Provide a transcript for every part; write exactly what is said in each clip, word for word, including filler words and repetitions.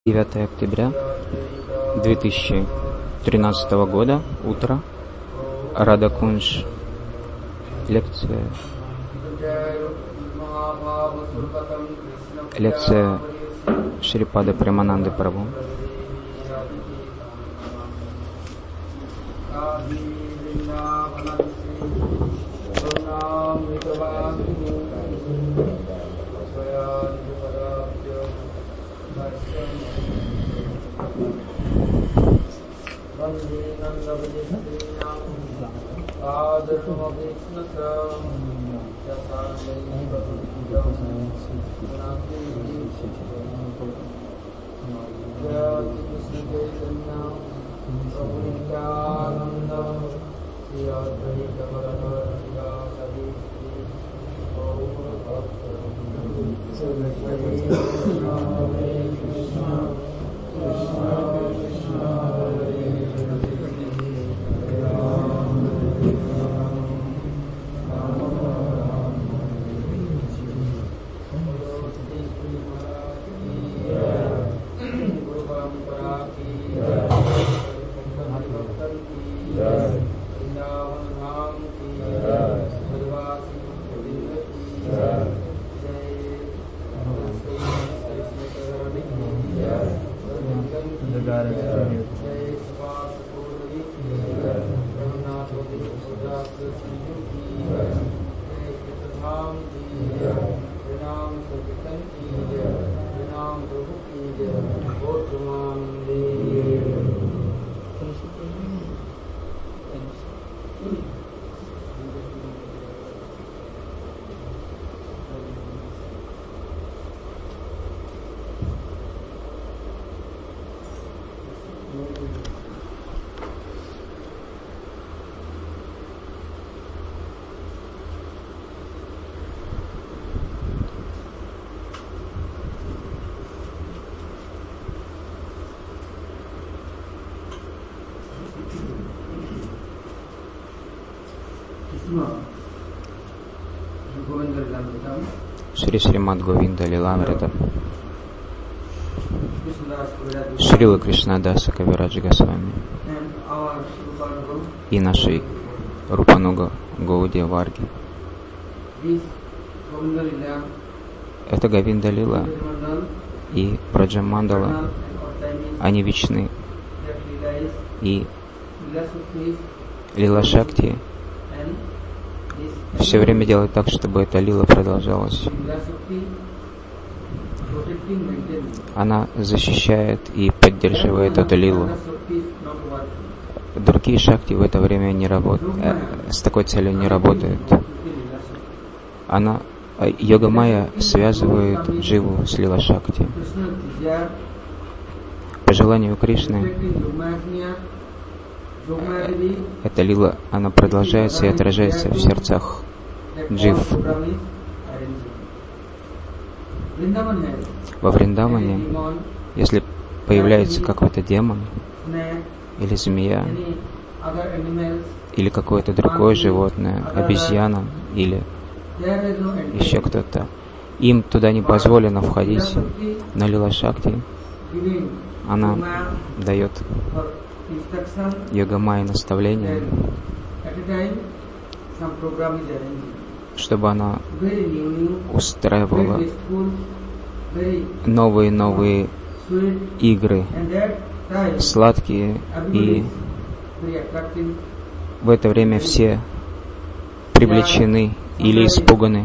девятое октября две тысячи тринадцатого года, утро, Радакунж, лекция, лекция Шрипады Премананды Прабху. Шри Шримад Говинда Лиламрита, Шрила Кришнадаса Кавираджа Госвами и нашей Рупануга Гаудия Варги. Это Говинда Лила и Браджамандала, они вечны, и Лила Шакти все время делает так, чтобы эта лила продолжалась. Она защищает и поддерживает эту лилу. Другие шакти в это время не работают, э, с такой целью не работают. Она, йога майя связывает дживу с лила шакти. По желанию Кришны, эта лила, она продолжается и отражается в сердцах джив. Во Вриндаване, если появляется какой-то демон, или змея, или какое-то другое животное, обезьяна, или еще кто-то, им туда не позволено входить, но лила шакти, она дает йога майя наставления, чтобы она устраивала новые-новые игры, сладкие, и в это время все привлечены или испуганы.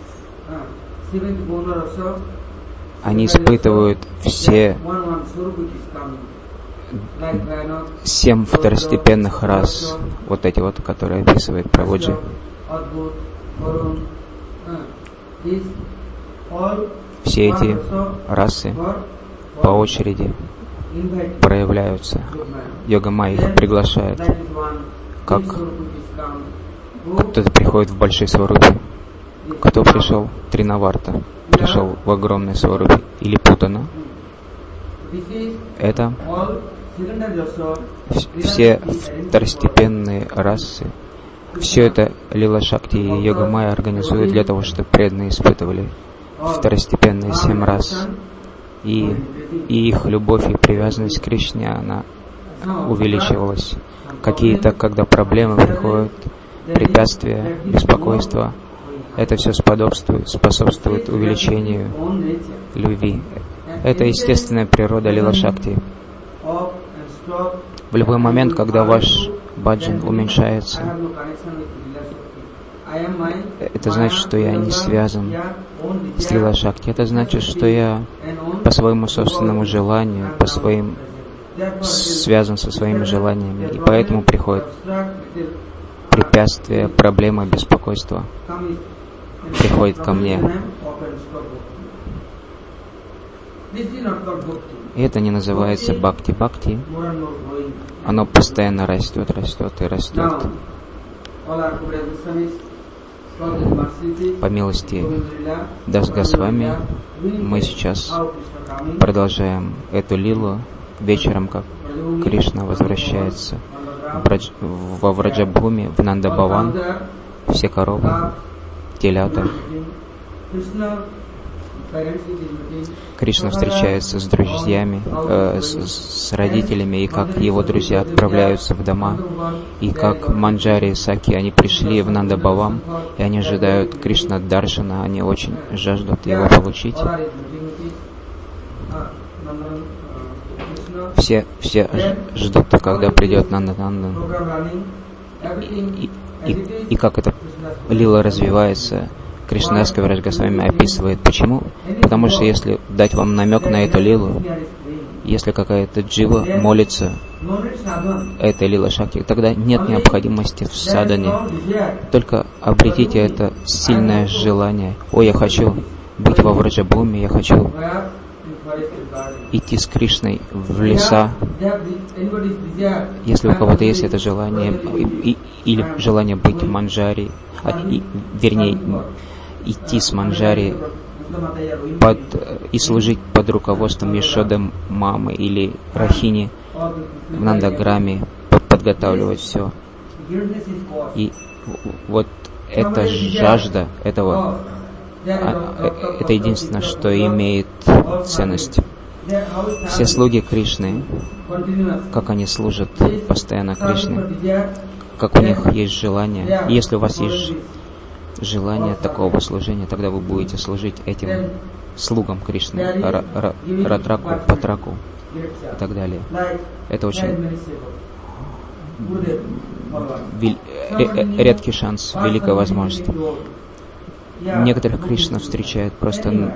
Они испытывают все семь второстепенных рас, вот эти вот, которые описывает Прабхуджи. Все эти расы по очереди проявляются. Йога майя их приглашает, как кто-то приходит в большой сварупе. Кто пришел? Тринаварта пришел в огромной сварупе, или Путана. Это все второстепенные расы. Все это Лила Шакти и Йога Майя организуют для того, чтобы преданные испытывали второстепенные семь рас. И и их любовь и привязанность к Кришне, она увеличивалась. Какие-то, когда проблемы приходят, препятствия, беспокойства, это все способствует, способствует увеличению любви. Это естественная природа Лила Шакти. В любой момент, когда ваш баджан уменьшается, это значит, что я не связан с Лила Шакти. Это значит, что я по своему собственному желанию, по своим связан со своими желаниями, и поэтому приходят препятствия, проблемы, беспокойства. Приходит ко мне. И это не называется бхакти. Бхакти, оно постоянно растет, растет и растет. По милости Дас Госвами мы сейчас продолжаем эту лилу вечером, как Кришна возвращается Брадж... во Враджабхуми, в Нанда-Баван. Все коровы, телята. Кришна встречается с друзьями, э, с, с родителями, и как его друзья отправляются в дома, и как Манджари и Саки, они пришли в Нанда-Баван, и они ожидают Кришна Даршана, они очень жаждут его получить. Все, все ждут, когда придет Нанда-Нанда. И, и, и, и как эта лила развивается, Кришнадас Кавирадж Госвами описывает. Почему? Потому что если дать вам намек на эту лилу, если какая-то джива молится этой лила Шакти, тогда нет необходимости в садане. Только обретите это сильное желание. О, я хочу быть во Враджабхуми, я хочу идти с Кришной в леса. Если у кого-то есть это желание, и, и, или желание быть манджари, а, и, вернее, идти с манджари под, и служить под руководством Ешоды мамы или Рахини в Нандаграме, подготавливать все. И вот эта жажда этого, это единственное, что имеет ценность. Все слуги Кришны, как они служат постоянно Кришне, как у них есть желание. И если у вас есть желание такого служения, тогда вы будете служить этим слугам Кришны, Ратраку, Патраку и так далее. Это очень вел... редкий шанс, великая возможность. Некоторых Кришна встречает просто...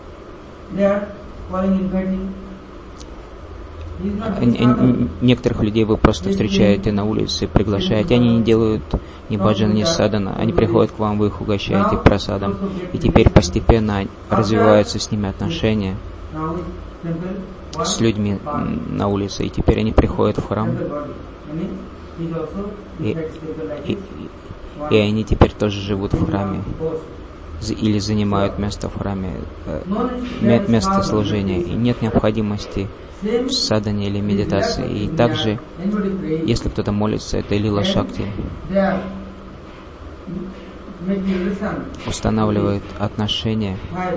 Некоторых людей вы просто встречаете на улице, приглашаете, они не делают ни баджана, ни садана, они приходят к вам, вы их угощаете прасадом, и теперь постепенно развиваются с ними отношения с людьми на улице, и теперь они приходят в храм, и, и, и они теперь тоже живут в храме, или занимают место в храме, место служения, и нет необходимости в садане или медитации. И также, если кто-то молится, это лила Шакти устанавливает отношения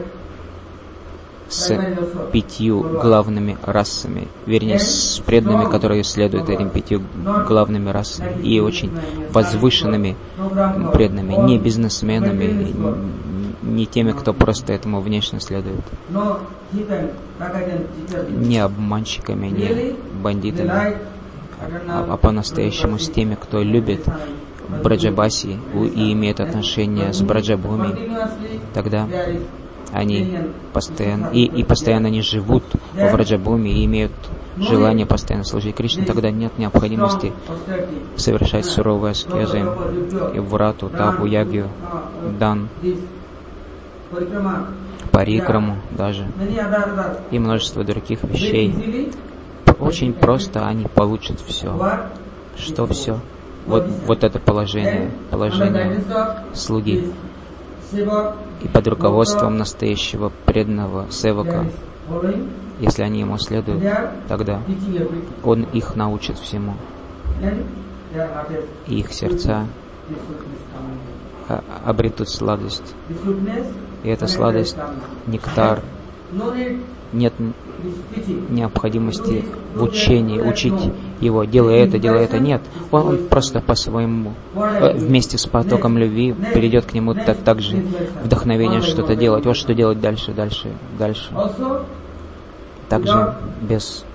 с пятью главными расами, вернее, с преданными, которые следуют этим пятью главными расами, и очень возвышенными преданными, не бизнесменами, не теми, кто просто этому внешне следует, не обманщиками, не бандитами, а, а по-настоящему с теми, кто любит Браджабаси и имеет отношение с Браджабхуми. Тогда они постоянно и, и постоянно не живут в Враджабхуми и имеют желание постоянно служить Кришне, тогда нет необходимости совершать суровые аскезы, и врату, тапу, ягью, дан, парикраму даже, и множество других вещей. Очень просто они получат все. Что все? Вот, вот это положение, положение слуги. И под руководством настоящего преданного севака, если они ему следуют, тогда он их научит всему. И их сердца обретут сладость. И эта сладость — нектар. нет необходимости в учении, учить его, делай это, делай это. Нет, он, он просто по-своему, вместе с потоком любви перейдет к нему так, так же вдохновение что-то делать. Вот что делать дальше, дальше, дальше. Также без...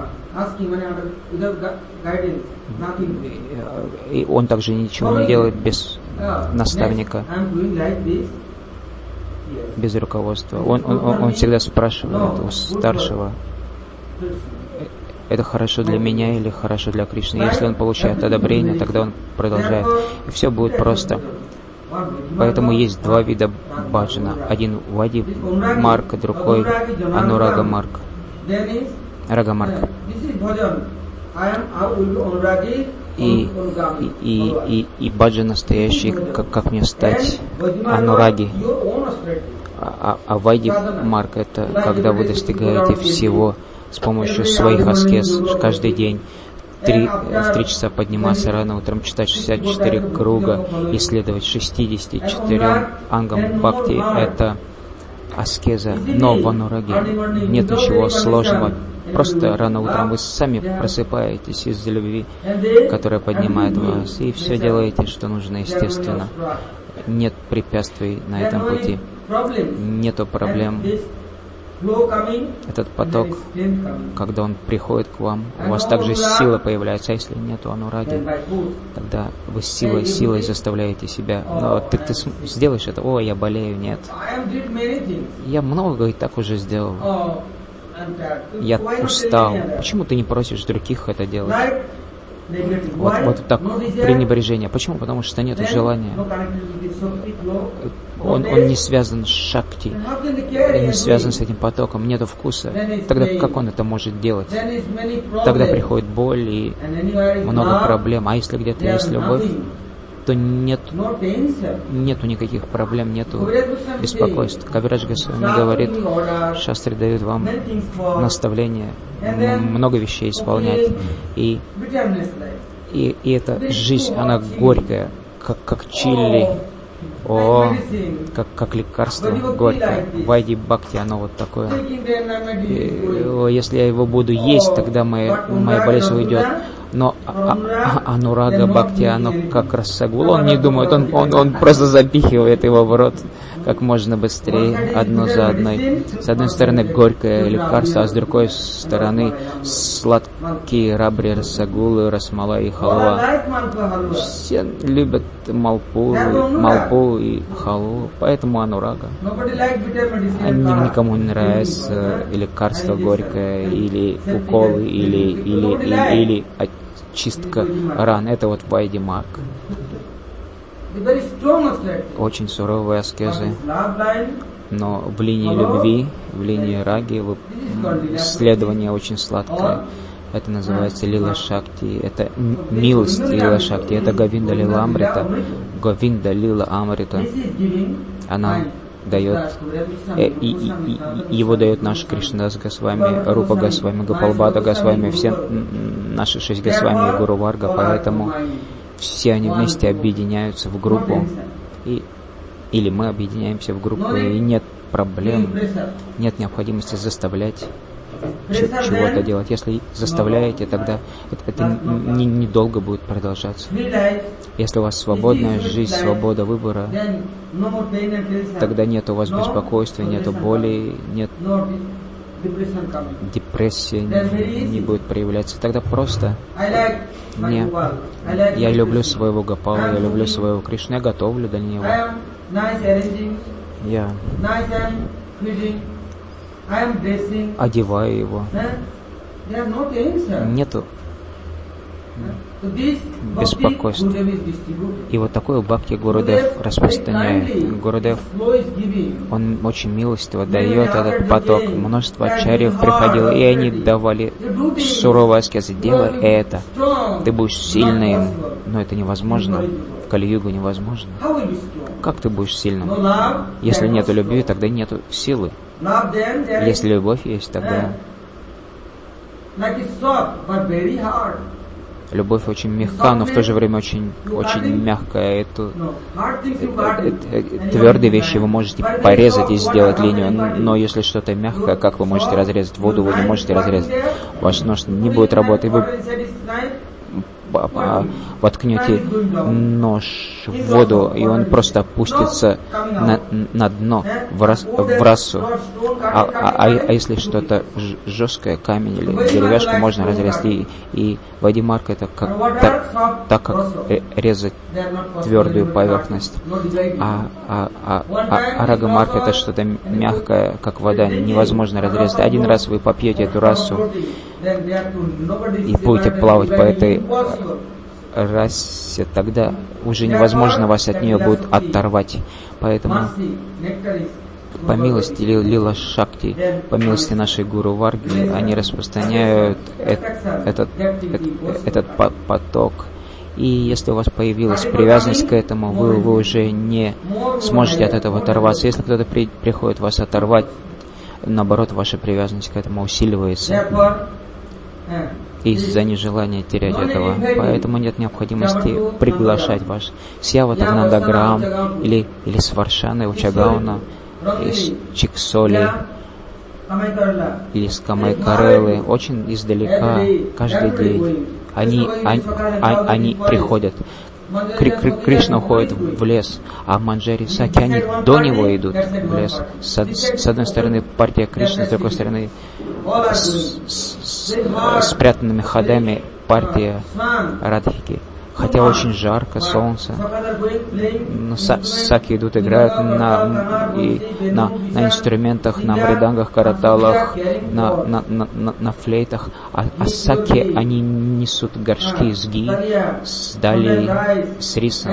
И он также ничего не делает без наставника, без руководства. Он, он, он всегда спрашивает у старшего, это хорошо для меня или хорошо для Кришны. Если он получает одобрение, тогда он продолжает. И все будет просто. Поэтому есть два вида баджана. Один Вади Марк, другой Анурага Марк. Рага Марк. И, и, и, и баджан настоящий, как, как мне стать анураги. А, а Вайди Марк — это когда вы достигаете всего с помощью своих аскез каждый день. Три, в три часа подниматься рано утром, читать шестьдесят четыре круга, исследовать шестьдесят четыре ангам бхакти — это аскеза. Но в анураге нет ничего сложного. Просто рано утром вы сами просыпаетесь из любви, которая поднимает вас, и все делаете, что нужно, естественно. Нет препятствий на этом пути, нету проблем. Этот поток, когда он приходит к вам, у вас также сила появляется, а если нету анураги, тогда вы силой, силой заставляете себя. Но ты, ты сделаешь это, о, я болею, нет. Я много и так уже сделал. Я устал. Почему ты не просишь других это делать? Вот, вот так пренебрежение. Почему? Потому что нет желания. Он, он не связан с шакти, не связан с этим потоком, нету вкуса. Тогда как он это может делать? Тогда приходит боль и много проблем. А если где-то есть любовь, то нет, нету никаких проблем, нету беспокойств. Кавирадж Госвами говорит, шастры дают вам наставление, много вещей исполнять. И, и, и эта жизнь, она горькая, как, как чили. О, как, как лекарство горькое. Вайди Бхакти, оно вот такое. И, о, если я его буду есть, тогда моя, моя болезнь уйдет. Но а, а, Анурага Бхакти, оно как рассагул. Он не думает, он, он, он просто запихивает его в рот как можно быстрее, одно за одной. С одной стороны горькое лекарство, а с другой стороны сладкие рабри, рассагулы, расмалай и халва. Все любят малпу, малпу и халву, поэтому анурага. Никому не нравится лекарство горькое, или уколы, или, или, или, или чистка ран. Это вот Вайди Марк. Очень суровые аскезы, но в линии любви, в линии раги, следование очень сладкое. Это называется Лила Шакти, это милость Лила Шакти, это Говинда Лила Амрита, Говинда Лила Амрита. Она дает, э, и, и, и, его дает наш Кришнадас Госвами, Рупа Госвами, Гопалбхата Госвами, все наши шесть Госвами и Гуру Варга, поэтому все они вместе объединяются в группу, и, или мы объединяемся в группу, и нет проблем, нет необходимости заставлять чего-то делать. Если заставляете, тогда это, это не, недолго будет продолжаться. Если у вас свободная жизнь, свобода выбора, тогда нет у вас беспокойства, нет боли, нет депрессия не, не будет проявляться. Тогда просто не, я люблю своего Гопала, я люблю своего Кришну, я готовлю для него. Я одеваю его. Нету беспокойств. И вот такой бхакти Гурудев распространяет. Гурудев, он очень милостиво дает этот поток. Множество ачарьев приходило, и они давали суровые аскезы. Делай это. Ты будешь сильным. Но это невозможно. В Кали-югу невозможно. Как ты будешь сильным? Если нет любви, тогда нет силы. Если любовь есть, тогда Любовь очень мягка, но в то же время очень, очень мягкая. Это, это, твердые вещи вы можете порезать и сделать линию, но если что-то мягкое, как вы можете разрезать воду, вы не можете разрезать. Ваш нож не будет работать. Вы воткнете нож в воду, и он просто опустится на, на дно, в, рас, в расу. А, а, а если что-то жесткое, камень или деревяшку, можно разрезать. И, и вадимарка это как, так, так как резать твердую поверхность. А, а, а, а, а рагамарка это что-то мягкое, как вода, невозможно разрезать. Один раз вы попьете эту расу и будете плавать по этой расе, тогда уже невозможно вас от нее будет оторвать. Поэтому по милости Лила Шакти, по милости нашей Гуру Варги, они распространяют этот, этот, этот поток. И если у вас появилась привязанность к этому, вы, вы уже не сможете от этого оторваться. Если кто-то при, приходит вас оторвать, наоборот, ваша привязанность к этому усиливается из-за нежелания терять этого. Поэтому нет необходимости приглашать вас с Яватагнандаграм или, или с Варшаны, Учагауна, из Чиксоли или с Камайкарелы, очень издалека, каждый день. Они, они, они приходят. Кри Кри Кришна уходит в лес, а Манджари Саки, они до него идут в лес. С, с одной стороны партия Кришны, с другой стороны с, с, с спрятанными ходами партия Радхики. Хотя очень жарко, солнце, но саки идут, играют на, и, на, на инструментах, на мридангах, караталах, на, на, на, на, на флейтах, а, а саки, они несут горшки с ги, с далей, с рисом,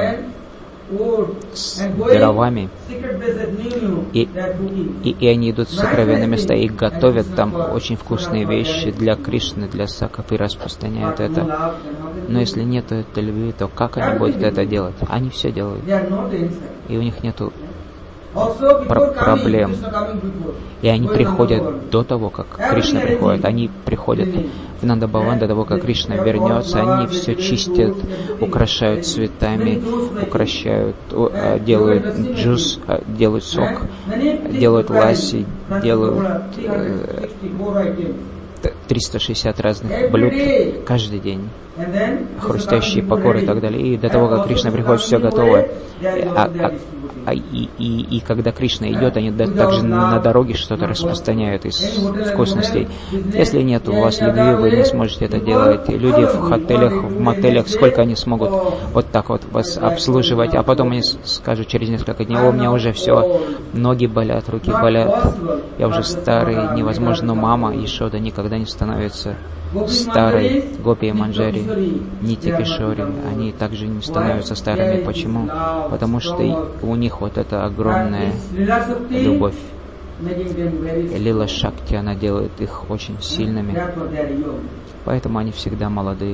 с дровами, и, и, и они идут в сокровенные места и готовят там очень вкусные вещи для Кришны, для саков и распространяют это. Но если нет этой любви, то как они будут это делать? Они все делают, и у них нету Про проблем. И они приходят до того, как Кришна приходит. Они приходят в Нандабаван до того, как Кришна вернется. Они все чистят, украшают цветами, украшают, делают джус, делают сок, делают ласси, делают э, триста шестьдесят разных блюд каждый день, хрустящие покоры и так далее. И до того, как Кришна приходит, все готово. А, а, а, и, и, и когда Кришна идет, они также на дороге что-то распространяют из вкусностей. Если нет у вас любви, вы не сможете это делать. И люди в отелях, в мотелях, сколько они смогут вот так вот вас обслуживать, а потом они скажут через несколько дней: о, у меня уже все, ноги болят, руки болят, я уже старый, невозможно. Но мама Ешода никогда не становится старой. Гопи и Манджари, Нити Кишори, они также не становятся старыми. Почему? Потому что у них вот эта огромная любовь. Лила Шакти, она делает их очень сильными. Поэтому они всегда молодые.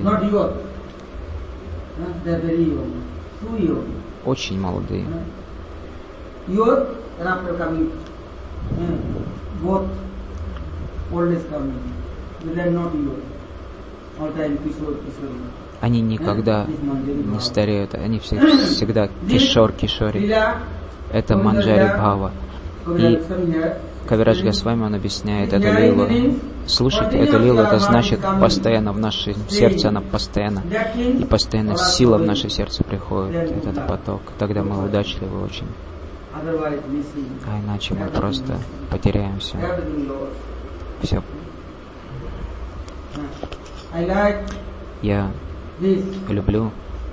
Очень молодые. Они никогда не стареют, они всегда кишор, кишори. Это Манджари Бхава. И Кавирадж Госвами, он объясняет эту лилу. Слушайте эту лилу, это значит постоянно в нашем сердце, она постоянно, и постоянно сила в наше сердце приходит, этот поток. Тогда мы удачливы очень. А иначе мы просто потеряемся. Все. Я люблю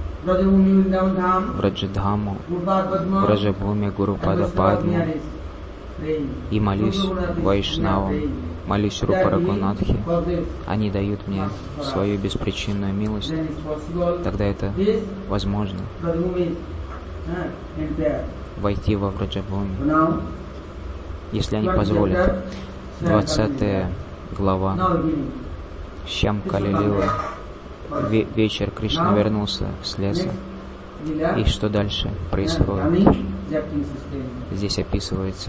Враджадхаму, Враджабхуми, Гурупада Падму, и молюсь Вайшнавам, молюсь Рупа Рагунатхи. Они дают мне свою беспричинную милость. Тогда это возможно. Войти во Враджабхуми, если они позволят. Двадцатая глава. Щам Калилила. Ве- вечер Кришна вернулся с леса. И что дальше происходит? Здесь описывается.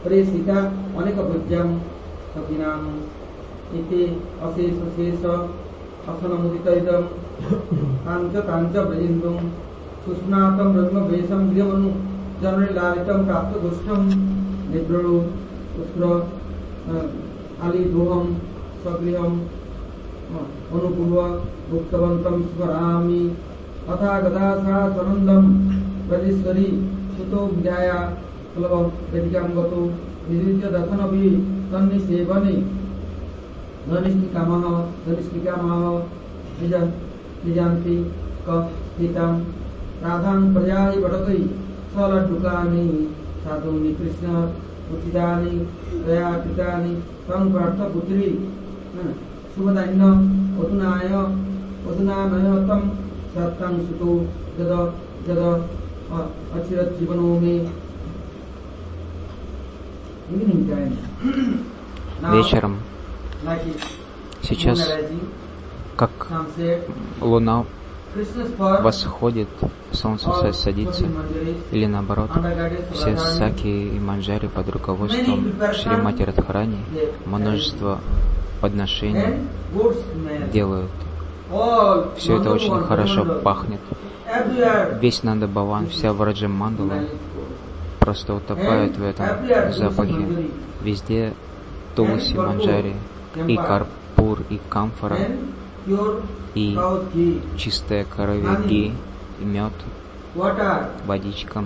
Вечером, сейчас, как луна восходит, солнце садится, или наоборот, все саки и манджари под руководством Шримати Радхарани множество подношений делают. Все это очень хорошо пахнет. Весь Нанда Бхаван, вся Враджа Мандала просто утопает в этом запахе. Везде тулси, манджари, и карпур, и камфора, и чистая коровья ги, и мед, водичка,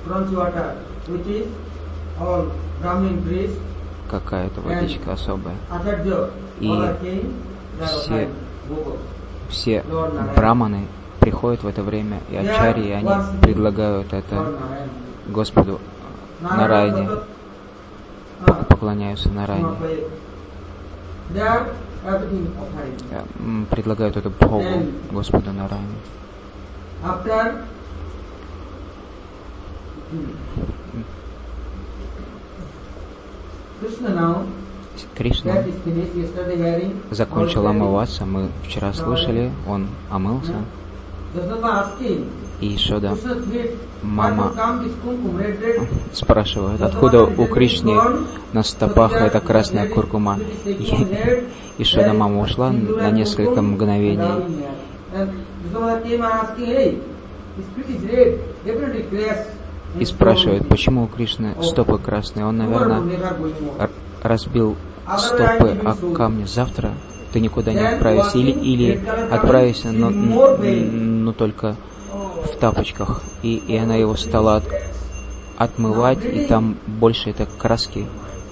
какая-то водичка особая. И все, все браманы приходят в это время, и ачарьи, они предлагают это Господу Нарайне, поклоняются Нарайне, предлагают это Богу, Господу Нарайне. Кришна закончил омываться, мы вчера слышали, он омылся. И Ешода, мама, спрашивает, откуда у Кришны на стопах эта красная куркума. И Ешода, мама, ушла на несколько мгновений. И спрашивает, почему у Кришны стопы красные. Он, наверное, разбил стопы о камни. Завтра ты никуда не отправишься. Или, или отправишься, но, но только в тапочках. И, и она его стала от, отмывать, и там больше этой краски.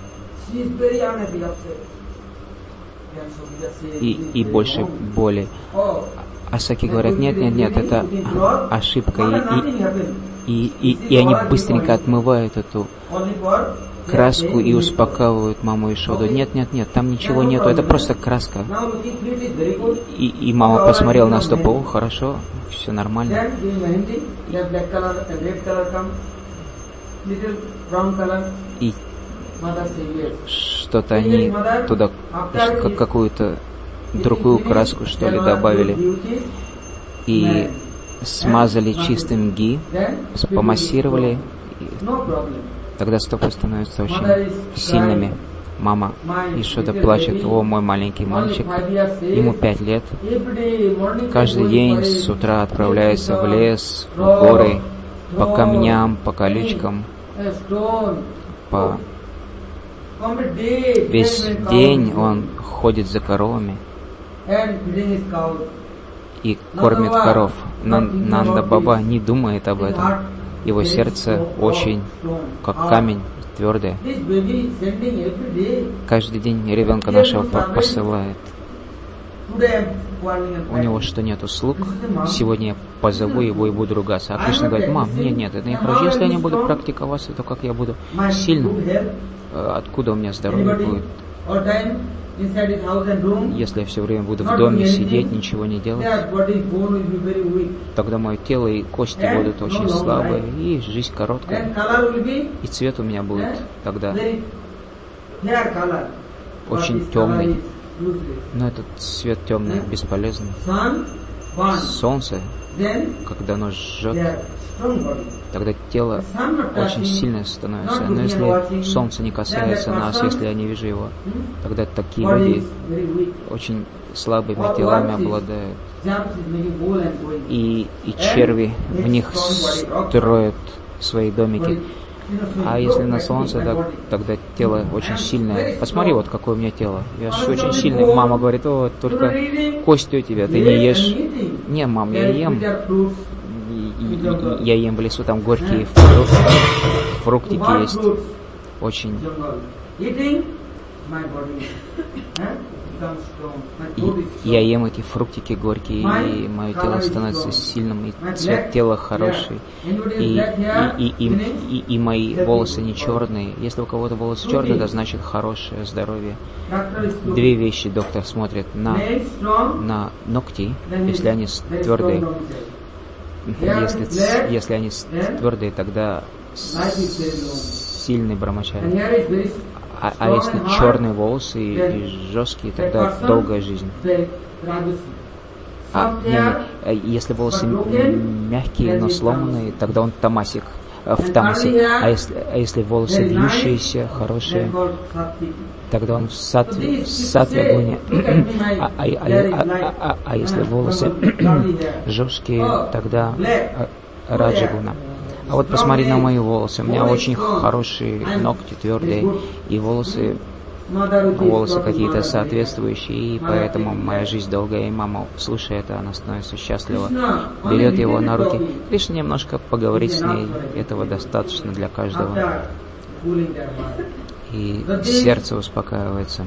И, и больше боли. А саки говорят, нет, нет, нет, это ошибка. И, и, и, и они быстренько отмывают эту краску и успокаивают маму Ешоду. Нет, нет, нет, там ничего нету, это просто краска. И, и мама посмотрела на стопу, о, хорошо, все нормально. И что-то они туда, какую-то другую краску, что ли, добавили. И смазали чистым ги, помассировали. Тогда стопы становятся очень сильными. Мама Ешода плачет, о, мой маленький мальчик, ему пять лет. Каждый день с утра отправляется в лес, в горы, по камням, по колючкам, по... Весь день он ходит за коровами и кормит коров. Но Нанда Баба не думает об этом. Его сердце очень, как камень, твердое. Каждый день ребенка нашего посылает. У него что, нету слуг? Сегодня я позову его и буду ругаться. А Кришна говорит, мам, нет, нет, это не хорошо. Если я не буду практиковаться, то как я буду сильным? Откуда у меня здоровье будет? Если я все время буду в доме сидеть, ничего не делать, тогда мое тело и кости будут очень слабые, и жизнь короткая. И цвет у меня будет тогда очень темный. Но этот цвет темный бесполезный. Солнце, когда оно жжет, тогда тело очень сильное становится. Но если солнце не касается нас, если я не вижу его, тогда такие люди очень слабыми телами обладают. И, и черви в них строят свои домики. А если на солнце, так, тогда тело очень сильное. Посмотри, вот какое у меня тело. Я же очень сильный. Мама говорит: о, только кости у тебя, ты не ешь. Не, мам, я ем. Я ем в лесу, там горькие фрукты, фруктики есть. Очень. И я ем эти фруктики горькие, и мое тело становится сильным, и цвет тела хороший, и, и, и, и, и, и мои волосы не черные. Если у кого-то волосы черные, это значит хорошее здоровье. Две вещи доктор смотрит: на, на ногти, если они твердые. Если, если они твердые, тогда сильный брамачари. А, а если черные волосы и, и жесткие, тогда долгая жизнь. А, не, не, если волосы мягкие, но сломанные, тогда он тамасик, в тамасе. А если, а если волосы вьющиеся, хорошие, тогда он в сатве, сатве гуне. А, а, а, а, а, а если волосы жесткие, тогда раджагуна. А вот посмотри на мои волосы. У меня очень хорошие ногти, твердые, и волосы, волосы какие-то соответствующие, и поэтому моя жизнь долгая, и мама, слушая это, она становится счастлива. Берет его на руки. Кришна немножко поговорить с ней, этого достаточно для каждого. И сердце успокаивается.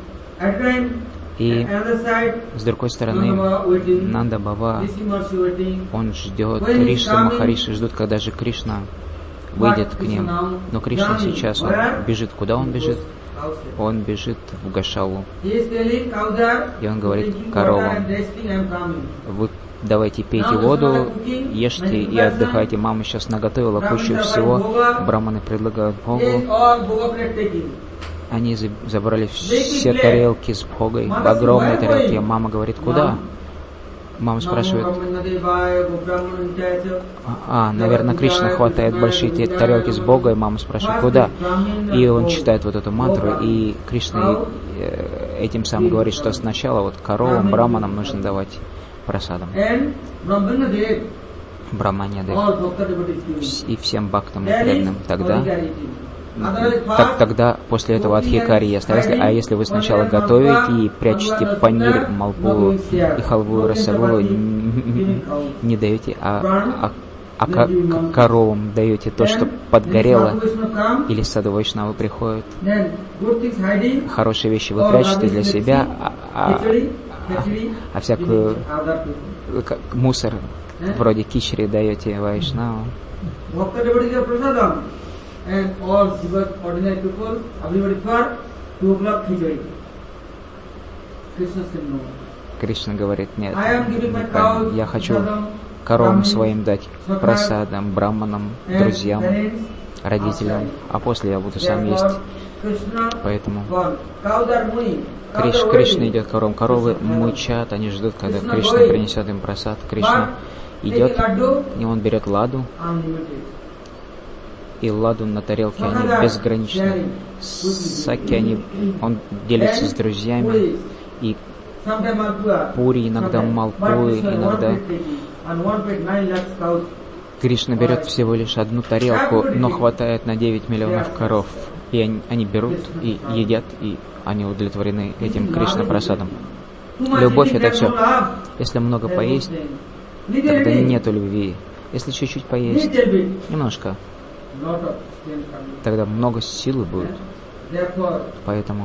И с другой стороны, Нанда Бава, он ждет, Риши Махариши ждут, когда же Кришна выйдет к ним. Но Кришна сейчас, он бежит. Куда он бежит? Он бежит в Гошалу. И он говорит коровам: вы давайте пейте воду, ешьте и отдыхайте. Мама сейчас наготовила кучу всего. Браманы предлагают Богу. Они забрали все тарелки с бхогой, огромные тарелки. Мама говорит: куда? Мама спрашивает: а, наверное, Кришна хватает большие тарелки с богой. Мама спрашивает: куда? И он читает вот эту мантру, и Кришна этим самым говорит, что сначала вот коровам, браманам нужно давать прасадам. Браманьядев и всем бхактам и преданным. Тогда Так, тогда после этого адхикари ест. А если, а если вы сначала готовите и прячете панир, малпу и халву, расагулу, не даете, а, а, а коровам даете то, что подгорело, или саду вайшнавы приходят, хорошие вещи вы прячете для себя, а, а, а, а всякую как, мусор вроде кичри даете вайшнаву. And all ordinary people, everybody for two o'clock khichdi. Krishna said no. Кришна говорит: нет, я хочу коровам своим дать, прасадам, браманам, друзьям, родителям, а после я буду сам есть. Поэтому Криш, Кришна идет к коровам. Коровы мычат, они ждут, когда Кришна принесет им прасад. Кришна идет, и он берет ладу, и ладу на тарелке, они безграничны. Саки, они, он делится с друзьями, и пури, иногда малпуи, иногда Кришна берет всего лишь одну тарелку, но хватает на девять миллионов коров. И они, они берут и едят, и они удовлетворены этим Кришна прасадом. Любовь — это все. Если много поесть, тогда нету любви. Если чуть-чуть поесть, немножко, тогда много силы будет. Поэтому,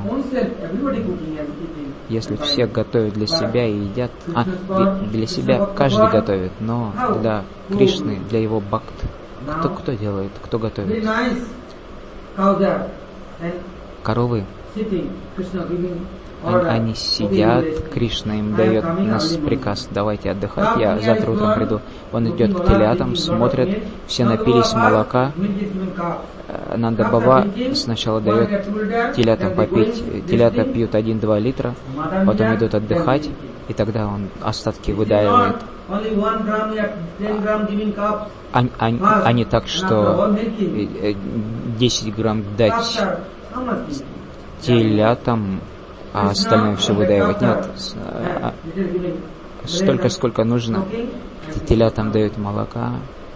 если все готовят для себя и едят, а для себя каждый готовит, но для Кришны, для его бхакт, кто, кто делает, кто готовит? Коровы. Они, они сидят, Кришна им дает нас приказ: давайте отдыхать, я завтра утром приду. Он идет к телятам, смотрят, все напились молока. Нанда Бава сначала дает телятам попить, телята пьют один-два литра, потом идут отдыхать, и тогда он остатки выдаивает. а, а, а не так, что десять грамм дать телятам, а остальное все выдаивать. Нет, столько, сколько нужно. Телятам дают молока.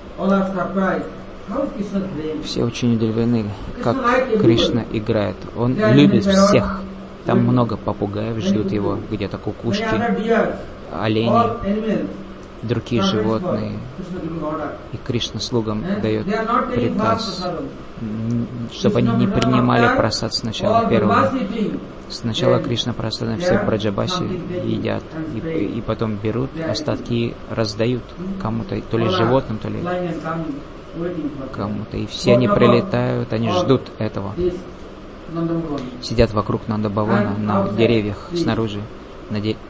Все очень удивлены, как Кришна играет. Он любит всех. Там много попугаев ждут его, где-то кукушки, олени, другие животные. И Кришна слугам дает приказ, чтобы они не принимали прасад сначала первого. Сначала Кришна прасад на всех Браджабаси едят, и, и потом берут остатки и раздают кому-то, то ли животным, то ли кому-то. И все они прилетают, они ждут этого. Сидят вокруг Нанда-бавана на деревьях снаружи. На де...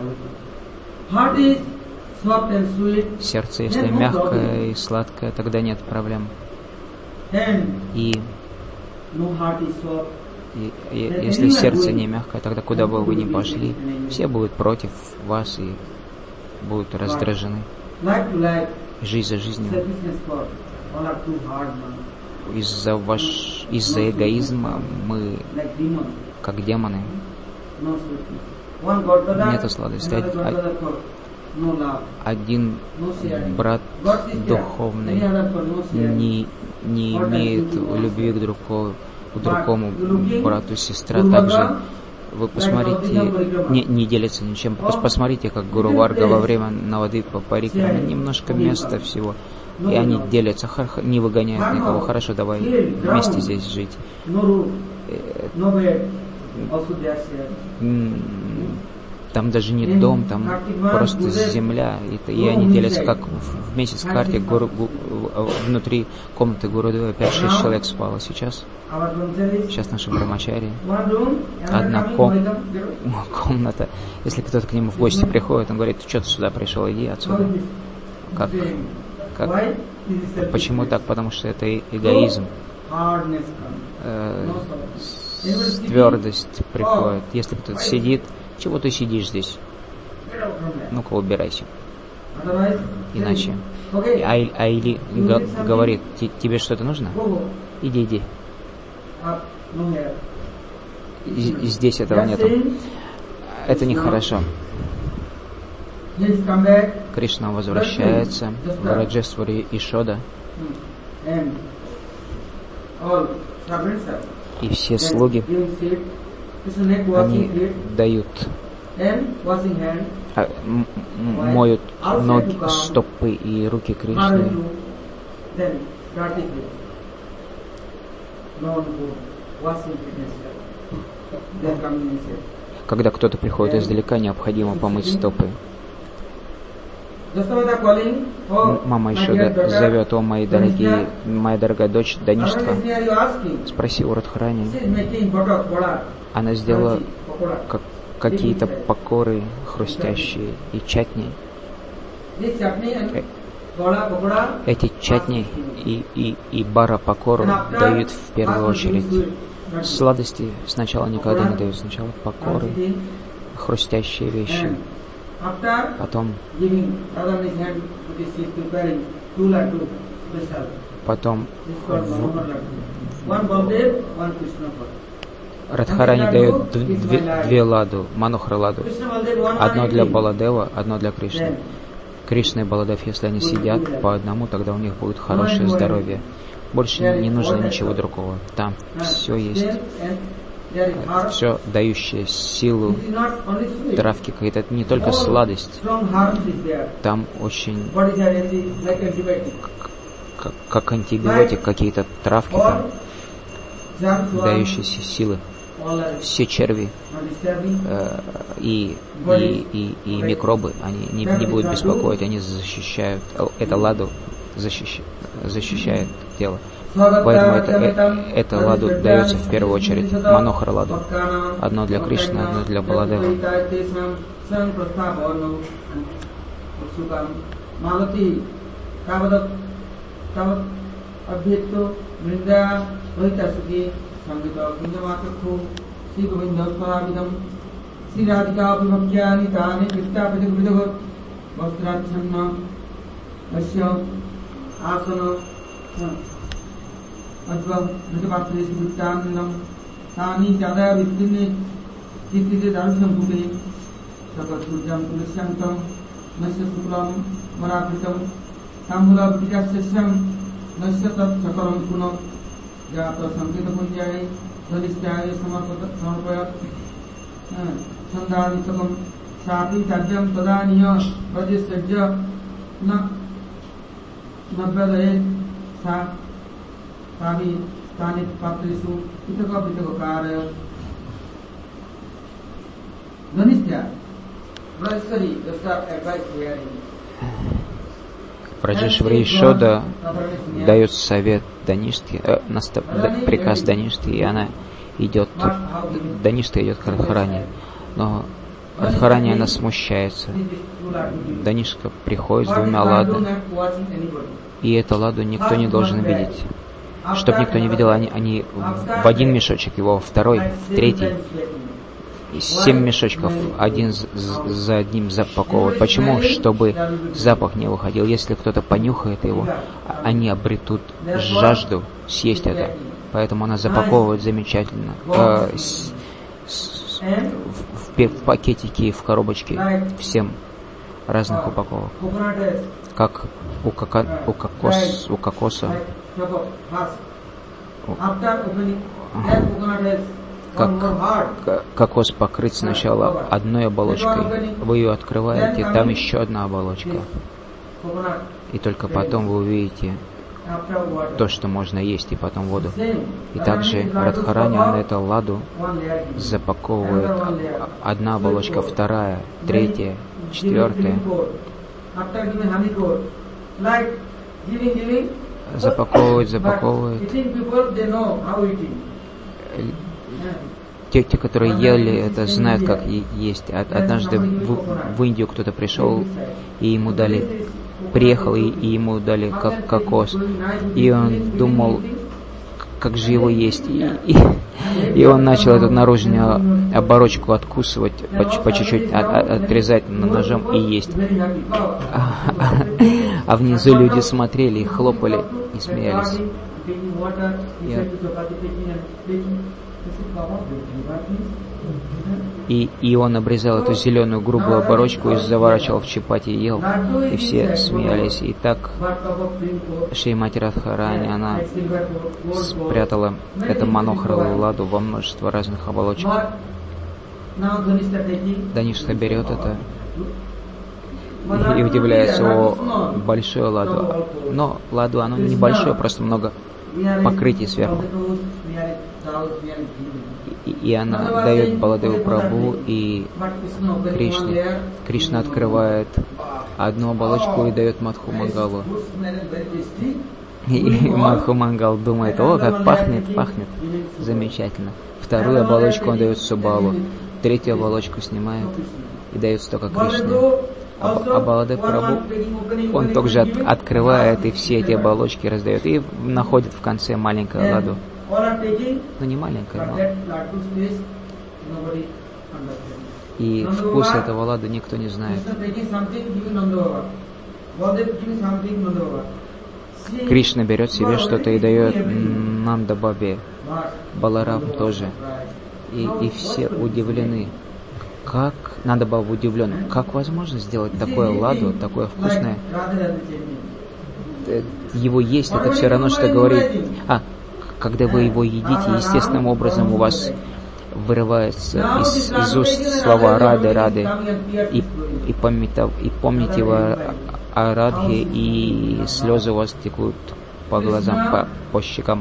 Сердце, если мягкое и сладкое, тогда нет проблем. И, и, и если сердце не мягкое, тогда куда бы вы ни пошли, все будут против вас и будут раздражены. Жизнь за жизнью. Из-за ваш, из-за эгоизма мы как демоны. Нету сладости. Один брат духовный не, не имеет любви к другому, к другому брату, сестра. Также вы посмотрите, не, не делятся ничем. Посмотрите, как Гуру Варга во время Навадвипа Парикрама, немножко места всего. И они делятся, не выгоняют никого. Хорошо, давай вместе здесь жить. Там даже не дом, там просто земля. И, и они делятся, как вместе с картой гуру, гу, внутри комнаты Гурудева пять-шесть человек спало. Сейчас, сейчас наши брамачари. Одна ком, комната. Если кто-то к нему в гости приходит, он говорит: ты что ты сюда пришел, иди отсюда. Как? Как? Почему так? Потому что это эгоизм. Э, твердость приходит. Если кто-то сидит, чего ты сидишь здесь? Ну-ка, убирайся. Иначе. А, а или г- говорит: тебе что-то нужно? Иди, иди. И, здесь этого нету. Это нехорошо. Кришна возвращается в Раджесвари и Шода. И все слуги, они дают, а, м- моют ноги, стопы и руки Кришны. Когда кто-то приходит издалека, необходимо помыть стопы. Мама еще зовет: о, мои дорогие, моя дорогая дочь Даништха, спроси у Радхарани. Она сделала как, какие-то покоры хрустящие и чатни. Эти чатни и, и, и бара покору дают в первую очередь. Сладости сначала никогда не дают, сначала покоры, хрустящие вещи. Потом, потом Радхарани дает две, две ладу, Манохра ладу. Одно для Баладева, одно для Кришны. Кришна и Баладев, если они сидят по одному, тогда у них будет хорошее здоровье. Больше не нужно ничего другого. Там все есть. Все дающее силу, травки какие-то, это не только сладость, там очень как, как антибиотик, какие-то травки там, дающие силы. Все черви э, и, и, и, и микробы, они не, не будут беспокоить, они защищают, это ладу защищает, защищает тело. Поэтому это, это, это ладу дается в первую очередь, Манохара ладу. Одно для Кришны, одно для Баладева. Раджешвари Шода дает совет Даниште, э, настав, да, приказ Даниште, и она идет, Даништа идет к Радхарани, но Радхарани она смущается. Данишка приходит с двумя ладу, и эту ладу никто не должен видеть. Чтобы никто не видел, они, они в один мешочек, его во второй, в третий. Семь мешочков, один за одним запаковывают. Почему? Чтобы запах не выходил. Если кто-то понюхает его, они обретут жажду съесть это. Поэтому она запаковывает замечательно. Э, с, с, в, в пакетики, в коробочки, всем разных упаковок. Как у, кока, у, кокос, у кокоса. Как кокос покрыт сначала одной оболочкой, вы ее открываете, там еще одна оболочка. И только потом вы увидите то, что можно есть, и потом воду. И также Радхарани на эту ладу запаковывает одна оболочка, вторая, третья, четвертая. Запаковывает, запаковывает. Те, те, которые ели это, знают, как есть. Однажды в, в Индию кто-то пришел, и ему дали, приехал, и, и ему дали как кокос. И он думал, как же его есть. И, и, и он начал эту наружную оборочку откусывать, по, по чуть-чуть от, от, отрезать ножом и есть. А, а, а внизу люди смотрели, хлопали и смеялись. И, и он обрезал эту зеленую грубую оборочку и заворачивал в чапати и ел. И все смеялись. И так Шримати Радхарани, она спрятала эту манохровую ладу во множество разных оболочек. Даништа берет это и удивляется: о, большую ладу. Но ладу, оно небольшое, просто много покрытий сверху. И, и она дает Баладеву Прабху и Кришне. Кришна открывает одну оболочку и дает Мадху Мангалу. И Мадху Мангал думает: о, как пахнет, пахнет, замечательно. Вторую оболочку он дает Субалу, третью оболочку снимает и дает столько Кришне. А, а Баладев Прабху, он также от, открывает и все эти оболочки раздает, и находит в конце маленькую ладу. Ну, не маленькая, но... И вкус этого ладу никто не знает. Кришна берет себе что-то и дает Нанда Бабе, Баларам тоже. И, и все удивлены. Как Нанда Баба удивлен, как возможно сделать такое ладу, такое вкусное? Его есть, это все равно, что говорить... А, когда вы его едите, естественным образом у вас вырывается из, из уст слова «рады, рады», и, и, помните, и помните его о Радхе, и слезы у вас текут по глазам, по, по щекам.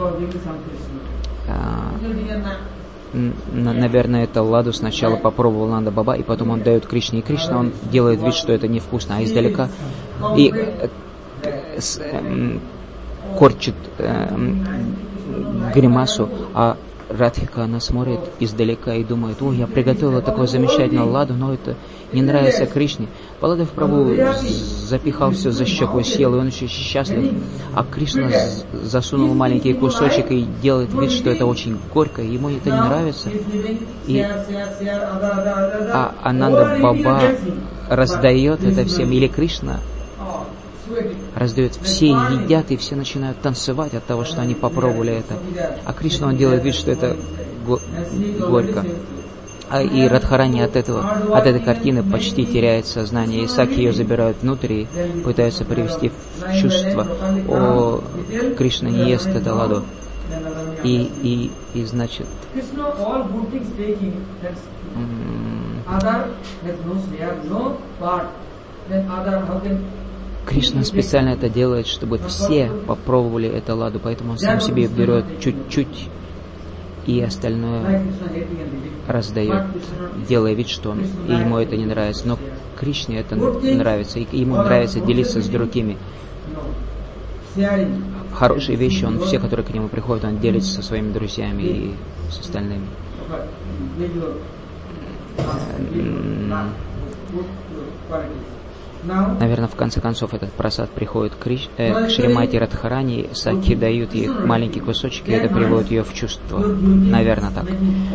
А, наверное, это ладу сначала попробовал Нанда Баба, и потом он дает Кришне, и Кришна, он делает вид, что это невкусно, а издалека и э, с, э, корчит э, гримасу, а Радхика, она смотрит издалека и думает: о, я приготовила такое замечательное ладу, но это не нравится Кришне. Баладев Прабху запихал все за щеку и съел, и он еще счастлив. А Кришна засунул маленький кусочек и делает вид, что это очень горько, ему это не нравится. И а Ананда Баба раздает это всем, или Кришна раздает, все едят, и все начинают танцевать от того, что они попробовали это. А Кришна, он делает вид, что это го- горько. А и Радхарани от этого, от этой картины почти теряет сознание. И Саки ее забирают внутрь и пытаются привести в чувство. О, Кришна не ест это ладу. И, и, и значит... Кришна специально это делает, чтобы все попробовали это ладу, поэтому он сам себе берет чуть-чуть и остальное раздает, делая вид, что он, и ему это не нравится. Но Кришне это нравится, и ему нравится делиться с другими. Хорошие вещи, он, все, которые к нему приходят, он делится со своими друзьями и с остальными. Наверное, в конце концов этот прасад приходит к, Криш... э, к Шримати Радхарани, Саки дают ей маленький кусочек, и это приводит ее в чувство. Наверное, так.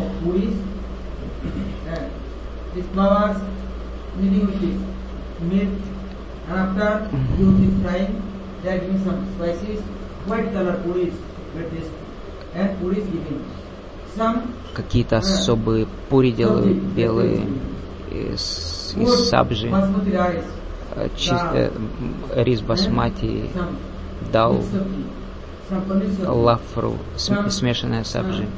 Какие-то особые пури делают, белые, из, из сабжи. Чисто рис басмати, дал, лафру, смешанная сабжи.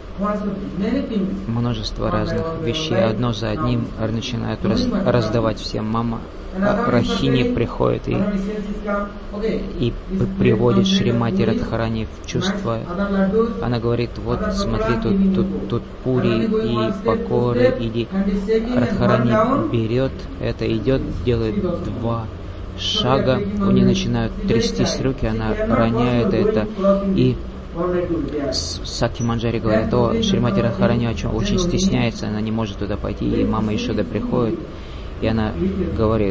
Множество разных вещей, одно за одним начинают раз, раздавать всем. Мама Рахини приходит и, и приводит Шримати Радхарани в чувство. Она говорит, вот смотри, тут, тут, тут пури и покоры, иди. Радхарани берет это, идет, делает два шага, у нее начинают трястись руки, она роняет это, и Саки Манджари говорит, о, Шримати Радхарани очень стесняется, она не может туда пойти, и мама Ишода приходит, и она говорит,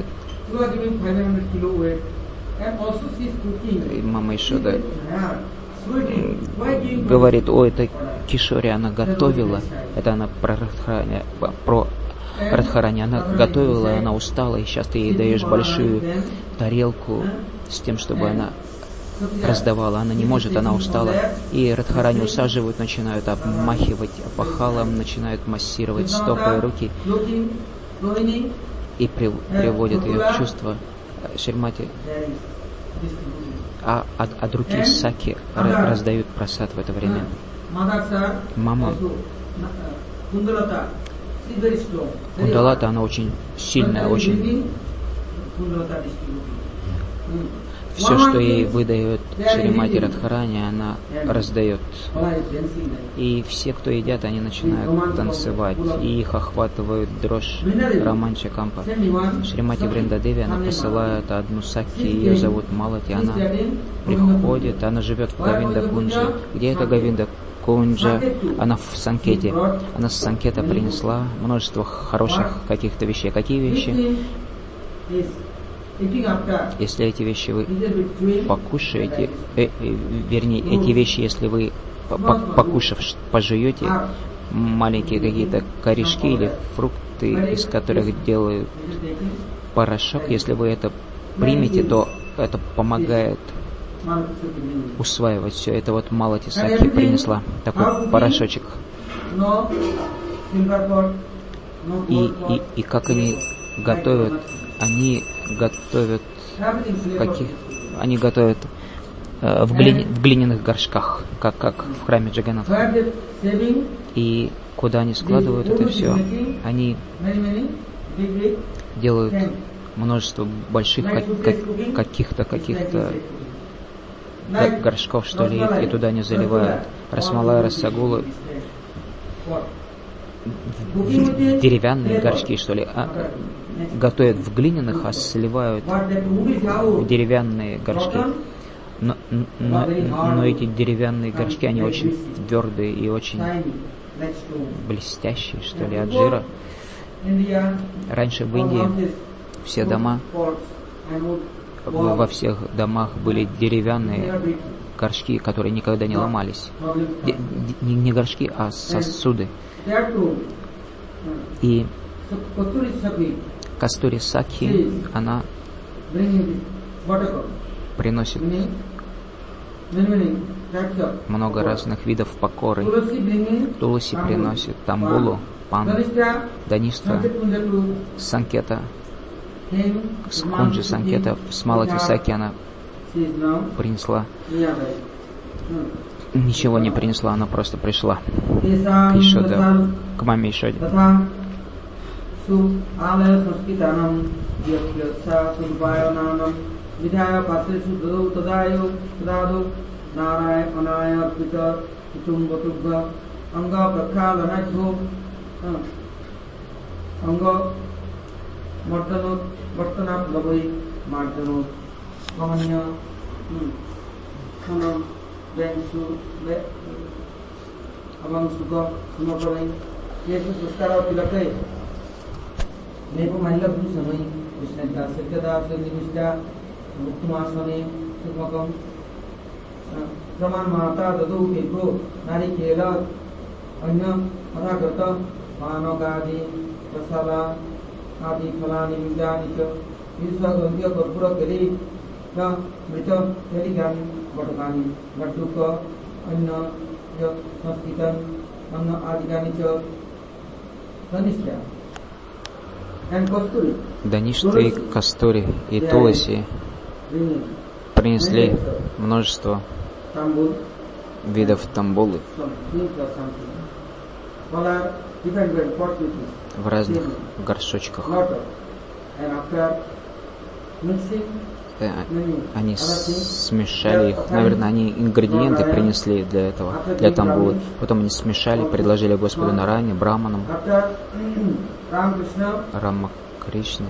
и мама Ишода говорит, о, это Кишори, она готовила, это она про Радхарани, про Радхарани, она готовила, она устала, и сейчас ты ей даешь большую тарелку с тем, чтобы она раздавала, она не может, она устала. И Радхарани усаживают, начинают обмахивать опахалом, начинают массировать стопы и руки и при, приводят ее в чувство. Шримати, а от, от руки Саки раздают прасад в это время. Мама Кундалата, она очень сильная, очень... Все, что ей выдает Шримати Радхарани, она раздает. И все, кто едят, они начинают танцевать. И их охватывает дрожь Романча Кампа. Шримати Вриндадеви, она посылает одну Саки, ее зовут Малати. Она приходит, она живет в Говинда Кунджи. Где это Говинда Кунджа? Она в Санкете. Она с Санкета принесла множество хороших каких-то вещей. Какие вещи? Если эти вещи вы покушаете, э, э, вернее, эти вещи, если вы, покушав, пожуете, маленькие какие-то корешки или фрукты, из которых делают порошок, если вы это примете, то это помогает усваивать все. Это вот Малати Саки принесла такой порошочек. И, и, и как они готовят, они готовят каких, они готовят э, в, глине, в глиняных горшках, как, как в храме Джаганатха. И куда они складывают это все, они делают множество больших как, как, каких-то каких-то горшков, что ли, и туда они заливают Расмалай, Расагулу, в, в деревянные горшки, что ли, а, готовят в глиняных, а сливают в деревянные горшки. Но, но, но эти деревянные горшки, они очень твердые и очень блестящие, что ли, от жира. Раньше в Индии все дома, во всех домах были деревянные горшки, которые никогда не ломались. Не, не горшки, а сосуды. И Кастури Сакхи, она приносит много разных видов покоры. Туласи приносит тамбулу, пан, даништха, санкета, с Кунджи Санкета, с Малати Саки она принесла. Ничего не принесла, она просто пришла к Ишоде, к маме Ишоде. Даништха и Кастури и Туласи принесли множество видов тамбулы в разных горшочках. Они смешали их. Наверное, они ингредиенты принесли для этого, для тамбулы. Потом они смешали, предложили Господу Нараяне, Браманам, Рама Кришне.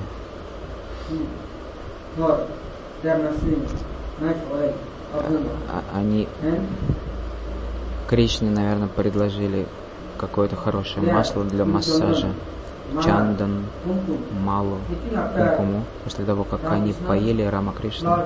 Они Кришне, наверное, предложили какое-то хорошее масло для массажа. Чандан, Малу, Кумкуму. После того, как они поели Рама Кришна,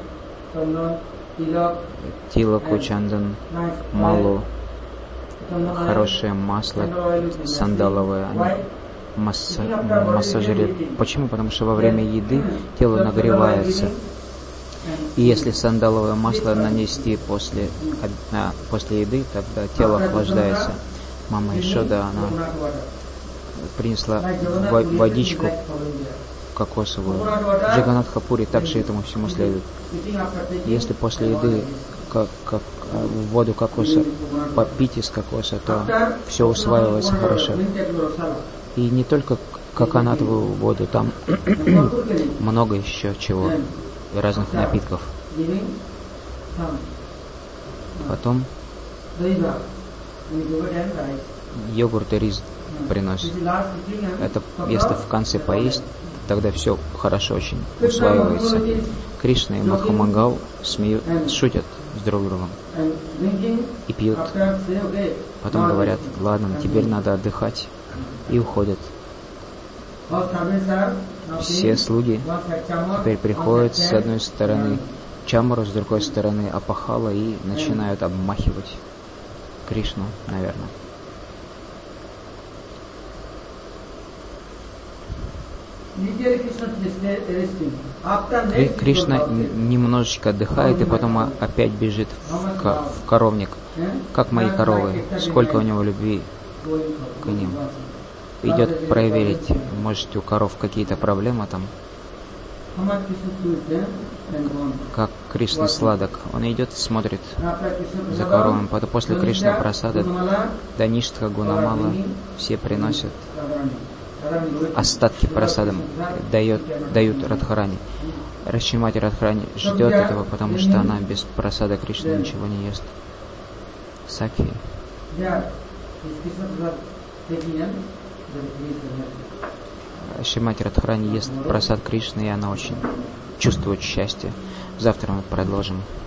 Тилаку, Чандан, Малу, хорошее масло сандаловое, они масса, массажируют. Почему? Потому что во время еды тело нагревается. И если сандаловое масло нанести после, а, после еды, тогда тело охлаждается. Мама Ишода, она принесла водичку кокосовую. Джаганатха Пури также этому всему следует. Если после еды как, как, воду кокоса попить из кокоса, то все усваивается хорошо. И не только коконатовую воду, там много еще чего, разных напитков. Потом йогурт и рис приносит. Это если в конце поесть, тогда все хорошо очень усваивается. Кришна и Махамангал смеют, шутят с друг другом и пьют. Потом говорят: ладно, теперь надо отдыхать, и уходят. Все слуги теперь приходят с одной стороны Чамару, с другой стороны Апахала и начинают обмахивать Кришну, наверное. И Кришна немножечко отдыхает и потом опять бежит в, ко- в коровник, как мои коровы. Сколько у него любви к ним. Идет проверить, может, у коров какие-то проблемы там. Как Кришна сладок. Он идет, смотрит за коровами. Потом после Кришна Прасада Даништха, Гунамала все приносят остатки прасадам, дает, дают Радхарани. Рашимати Радхарани ждет этого, потому что она без прасада Кришны ничего не ест. Сакхи. Шримати Радхарани ест прасад Кришны, и она очень чувствует счастье. Завтра мы продолжим.